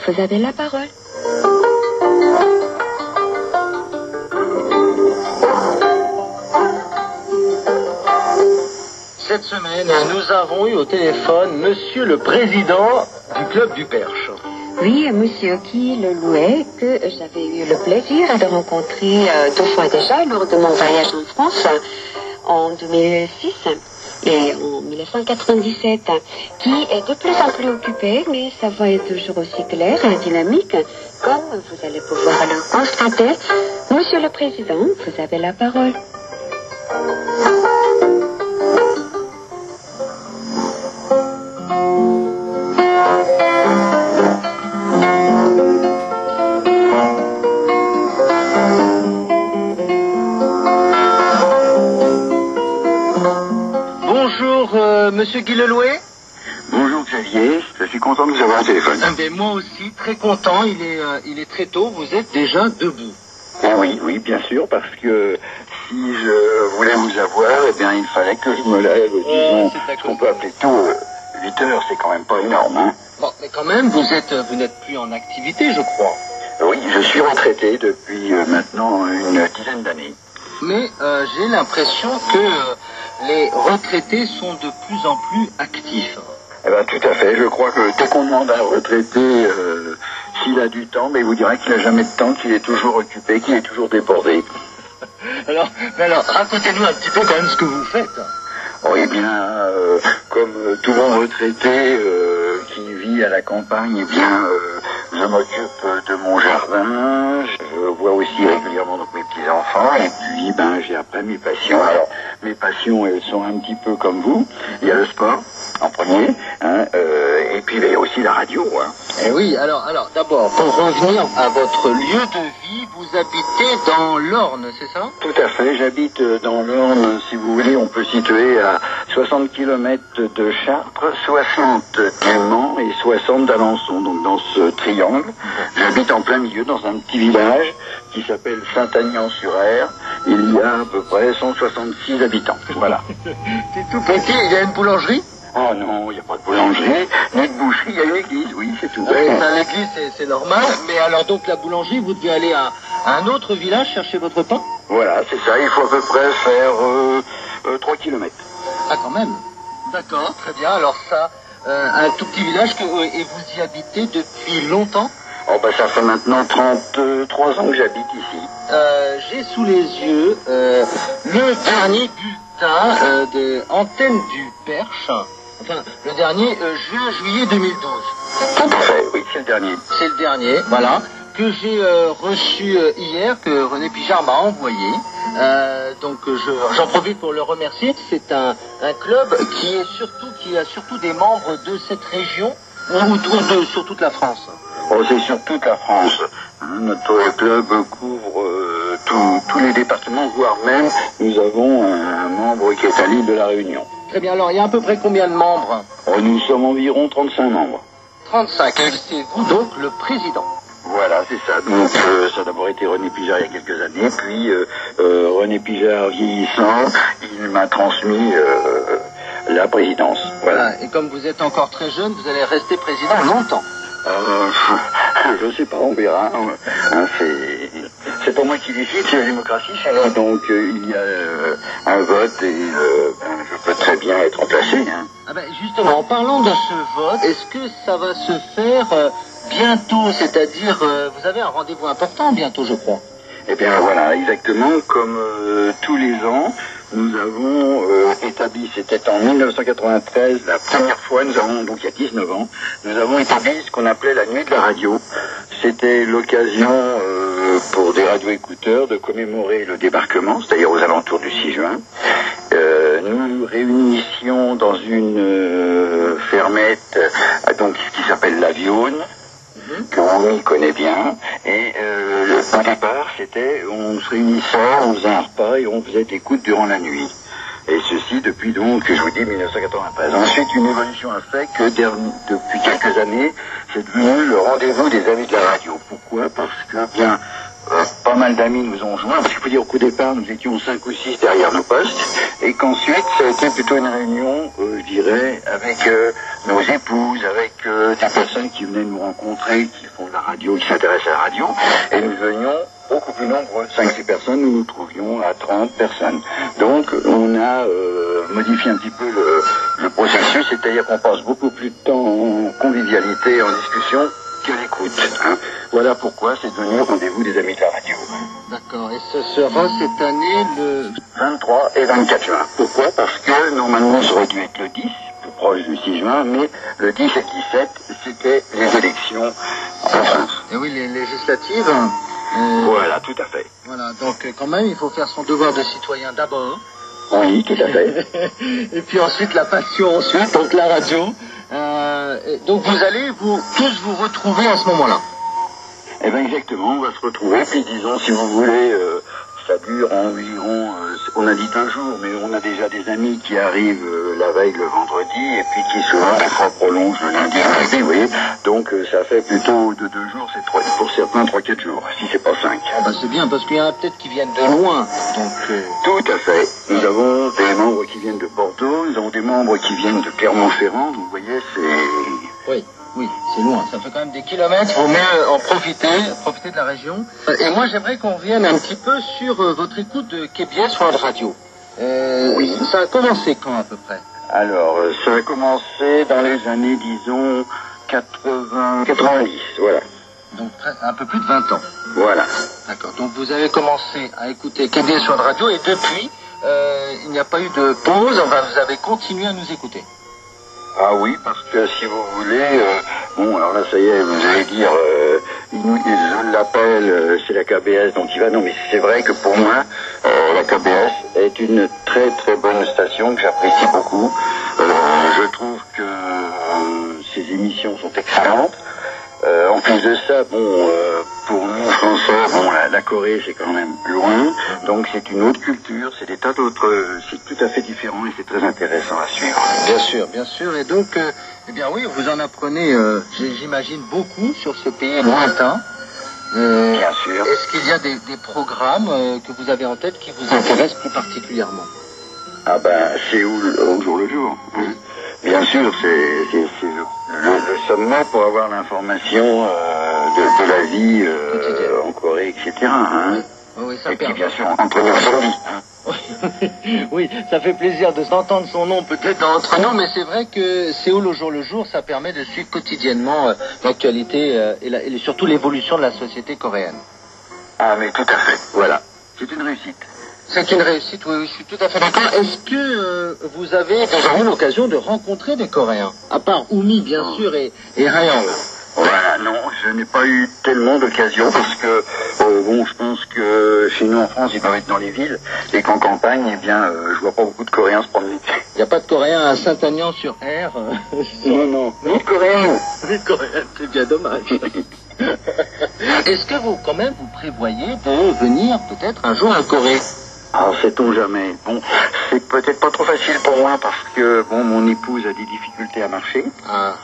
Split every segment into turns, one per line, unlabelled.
vous avez la parole.
Cette semaine, nous avons eu au téléphone Monsieur le Président du Club du Perche.
Oui, Monsieur Guy Lelouet, que j'avais eu le plaisir de rencontrer 2 fois déjà lors de mon voyage en France en 2006 et en 1997, qui est de plus en plus occupé, mais sa voix est toujours aussi claire et dynamique, comme vous allez pouvoir le constater. Monsieur le Président, vous avez la parole.
Monsieur Guy Lelouet.
Bonjour Xavier, je suis content de vous avoir au téléphone.
Mais moi aussi, très content, il est très tôt, vous êtes déjà debout.
Ah oui, bien sûr, parce que si je voulais vous avoir, eh bien il fallait que je me lève, disons, ce qu'on peut appeler tôt, 8 heures, c'est quand même pas énorme, hein.
Bon, mais quand même, vous n'êtes plus en activité, je crois.
Oui, je suis retraité depuis maintenant une dizaine d'années.
Mais j'ai l'impression que les retraités sont de plus en plus actifs.
Eh ben, tout à fait. Je crois que dès qu'on demande à un retraité s'il a du temps, mais il vous dira qu'il n'a jamais de temps, qu'il est toujours occupé, qu'il est toujours débordé.
alors, racontez-nous un petit peu quand même ce que vous faites.
Oh, eh bien, comme tout bon retraité qui vit à la campagne, eh bien, je m'occupe de mon jardin, je vois aussi régulièrement donc mes petits-enfants, et puis j'ai après mes passions. Alors, mes passions, elles sont un petit peu comme vous. Il y a le sport, en premier, hein, et puis il y a aussi la radio. Hein.
Eh oui, alors d'abord, pour revenir à votre lieu de vie, vous habitez dans l'Orne, c'est ça?
Tout à fait, j'habite dans l'Orne, si vous voulez, on peut situer à 60 km de Chartres, 60 du Mans et 60 d'Alençon, donc dans ce triangle. J'habite en plein milieu dans un petit village qui s'appelle Saint-Agnan-sur-Aire. Il y a à peu près 166 habitants, voilà.
C'est tout petit, il y a une boulangerie?
Oh non, il n'y a pas de boulangerie, ni de boucherie, il y a une église, oui, c'est tout.
Oui, l'église, c'est normal, mais alors donc la boulangerie, vous devez aller à un autre village chercher votre pain?
Voilà, c'est ça, il faut à peu près faire 3 km.
Ah, quand même. D'accord, très bien, alors ça, un tout petit village, et vous y habitez depuis longtemps?
Oh ça fait maintenant 33 ans que j'habite ici.
J'ai sous les yeux le dernier bulletin de Antenne du Perche, enfin le dernier juin-juillet 2012.
Tout à fait, oui, c'est le dernier.
C'est le dernier, voilà, que j'ai reçu hier, que René Pijard m'a envoyé. Donc j'en profite pour le remercier. C'est un club qui a surtout des membres de cette région ou sur toute la France.
Oh, c'est sur toute la France. Notre club couvre tous les départements, voire même nous avons un membre qui est à l'île de la Réunion.
Très bien, alors il y a à peu près combien de membres?
Oh, nous sommes environ 35 membres.
35, et c'est vous donc le président?
Voilà, c'est ça. Donc ça a d'abord été René Pijard il y a quelques années, puis René Pijard vieillissant, il m'a transmis la présidence. Voilà.
Et comme vous êtes encore très jeune, vous allez rester président longtemps?
Je sais pas, on verra. C'est pas moi qui décide, c'est la démocratie. Donc il y a un vote et je peux très bien être remplacé. Hein.
Ah ben justement, en parlant de ce vote, est-ce que ça va se faire bientôt? C'est-à-dire, vous avez un rendez-vous important bientôt, je crois.
Eh bien voilà, exactement comme tous les ans, nous avons établi, c'était en 1993, la première fois, donc il y a 19 ans, nous avons établi ce qu'on appelait la nuit de la radio. C'était l'occasion pour des radioécouteurs de commémorer le débarquement, c'est-à-dire aux alentours du 6 juin. Nous nous réunissions dans une fermette donc, qui s'appelle la Viosne, que Romy connaît bien, et au départ c'était, on se réunissait, on faisait un repas et on faisait écoute durant la nuit. Et ceci depuis donc, je vous dis, 1993. Ensuite, une évolution a fait que depuis quelques années, c'est devenu le rendez-vous des amis de la radio. Pourquoi? Parce que bien, pas mal d'amis nous ont joints, parce qu'il faut dire qu'au départ, nous étions 5 ou 6 derrière nos postes, et qu'ensuite, ça a été plutôt une réunion, je dirais, avec nos épouses, avec des personnes qui venaient nous rencontrer, qui font de la radio, qui s'intéressent à la radio, et nous venions beaucoup plus nombreux, 5-6 personnes, nous nous trouvions à 30 personnes. Donc on a modifié un petit peu le processus, c'est-à-dire qu'on passe beaucoup plus de temps en convivialité, en discussion, qu'à l'écoute. Hein. Voilà pourquoi c'est devenu le rendez-vous des amis de la radio.
D'accord, et ce sera cette année le
23 et 24 juin. Pourquoi? Parce que normalement ça aurait dû être le 10, plus proche du 6 juin, mais le 10 et le 17, c'était les élections en France.
Et oui, les législatives.
Voilà, tout à fait.
Voilà, donc quand même, il faut faire son devoir de citoyen d'abord.
Oui, tout à fait.
Et puis ensuite la passion, ensuite, donc la radio. Donc vous allez tous vous retrouver à ce moment-là.
Eh bien exactement, on va se retrouver, puis disons, si vous voulez, ça dure environ, on a dit un jour, mais on a déjà des amis qui arrivent la veille le vendredi, et puis qui souvent des fois prolongent le lundi et le mardi, vous voyez. Donc ça fait plutôt de 2 jours, c'est pour certains 3-4 jours, si c'est pas 5.
Ah bah c'est bien, parce qu'il y en a peut-être qui viennent de loin. Donc,
Tout à fait. Nous avons des membres qui viennent de Bordeaux, nous avons des membres qui viennent de Clermont-Ferrand, vous voyez, c'est...
Oui, c'est loin, ça fait quand même des kilomètres, il faut mieux en profiter de la région. Et moi j'aimerais qu'on revienne un petit peu sur votre écoute de KBS World Radio. Oui. Ça a commencé quand à peu près?
Alors, ça a commencé dans les années, disons, 90, voilà.
Donc un peu plus de 20 ans.
Voilà.
D'accord, donc vous avez commencé à écouter KBS World Radio et depuis, il n'y a pas eu de pause, enfin vous avez continué à nous écouter.
Ah oui, parce que si vous voulez, bon alors là ça y est, vous allez dire, je l'appelle, c'est la KBS, donc il va. Non mais c'est vrai que pour moi, la KBS est une très très bonne station que j'apprécie beaucoup. Je trouve que ses émissions sont excellentes. En plus de ça, bon, pour nous Français, bon, la Corée c'est quand même loin, donc c'est une autre culture, c'est des tas d'autres, c'est tout à fait différent et c'est très intéressant à suivre.
Bien sûr, et donc, eh bien oui, vous en apprenez, j'imagine beaucoup sur ce pays lointain.
Bien sûr.
Est-ce qu'il y a des programmes que vous avez en tête qui vous intéressent plus particulièrement?
Ah ben, Séoul au jour le jour. Hein. Bien sûr, c'est le sommet pour avoir l'information de la vie en Corée, etc. Hein.
Oui, ça
et puis bien sûr, entre nous aujourd'hui.
Hein. Oui, ça fait plaisir de s'entendre son nom peut-être entre nous, mais c'est vrai que Séoul au jour le jour, ça permet de suivre quotidiennement l'actualité et surtout l'évolution de la société coréenne.
Ah mais tout à fait, voilà. C'est une réussite.
C'est une réussite, oui, je suis tout à fait d'accord. Est-ce que vous avez déjà eu l'occasion de rencontrer des Coréens? À part Oumi, bien sûr, et Ryan.
Voilà, non, je n'ai pas eu tellement d'occasions parce que, bon, je pense que chez nous en France, ils peuvent être dans les villes et qu'en campagne, eh bien, je vois pas beaucoup de Coréens se promener.
Il n'y a pas de Coréens à Saint-Aignan-sur-Aire
Non, ni de Coréens.
Ni de Coréens, c'est bien dommage. Est-ce que vous, quand même, vous prévoyez de venir peut-être un jour en Corée?
Alors, sait-on jamais. Bon, c'est peut-être pas trop facile pour moi parce que, bon, mon épouse a des difficultés à marcher.
Ah.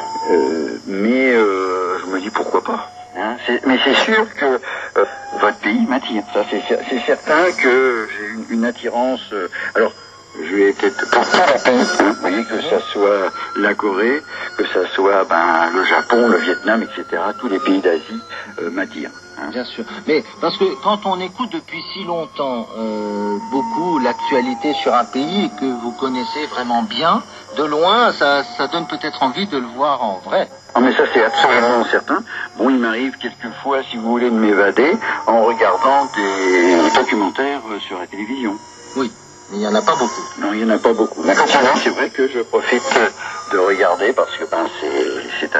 Mais je me dis pourquoi pas. Hein, mais c'est sûr que votre pays m'attire. Ça, c'est certain que j'ai une attirance. Alors, je vais peut-être pour ça la peine. Hein, vous voyez, que ça soit la Corée, que ça soit le Japon, le Vietnam, etc. Tous les pays d'Asie m'attirent. Hein.
Bien sûr. Mais parce que quand on écoute depuis si longtemps beaucoup l'actualité sur un pays et que vous connaissez vraiment bien, de loin, ça donne peut-être envie de le voir en vrai.
Ah mais ça c'est absolument certain. Bon, il m'arrive quelquefois, si vous voulez, de m'évader en regardant des documentaires sur la télévision.
Oui, mais il n'y en a pas beaucoup.
Non, il n'y en a pas beaucoup. Mais c'est vrai que je profite de regarder parce que c'est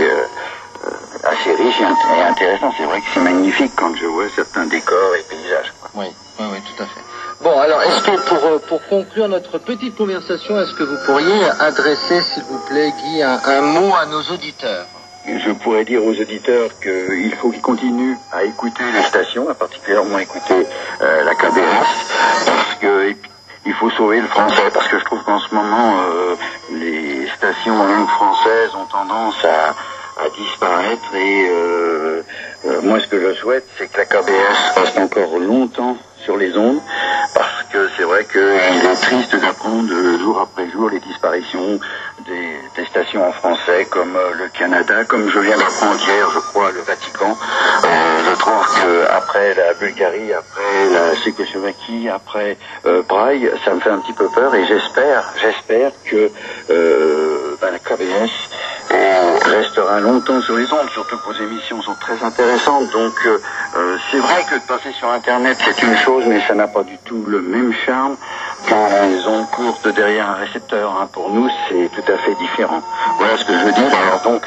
assez riche et intéressant. C'est vrai que c'est magnifique quand je vois certains décors et paysages. Quoi.
Oui, tout à fait. Bon, alors, est-ce que pour conclure notre petite conversation, est-ce que vous pourriez adresser, s'il vous plaît, Guy, un mot à nos auditeurs?
Je pourrais dire aux auditeurs qu'il faut qu'ils continuent à écouter les stations, à particulièrement écouter la KBS, parce que il faut sauver le français, parce que je trouve qu'en ce moment, les stations en langue française ont tendance à disparaître et moi ce que je souhaite c'est que la KBS reste encore longtemps sur les ondes parce que c'est vrai qu'il est triste d'apprendre jour après jour les disparitions des stations stations en français, comme le Canada, comme je viens d'apprendre hier, je crois, le Vatican. Je trouve que après la Bulgarie, après la Tchécoslovaquie, après Prague, ça me fait un petit peu peur et j'espère que la KBS restera longtemps sur les ondes, surtout que vos émissions sont très intéressantes. Donc c'est vrai que de passer sur Internet c'est une chose, mais ça n'a pas du tout le même charme que les ondes courtes derrière un récepteur. Hein. Pour nous, c'est tout à fait différent. Voilà ce que je veux dire. Alors donc,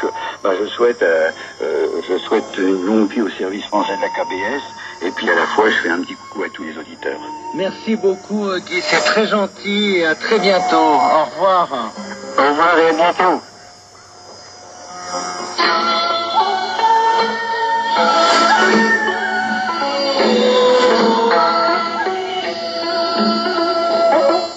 je souhaite une longue vie au service français de la KBS. Et puis à la fois, je fais un petit coucou à tous les auditeurs.
Merci beaucoup, Guy. C'est très gentil et à très bientôt. Au revoir.
Au revoir et à bientôt.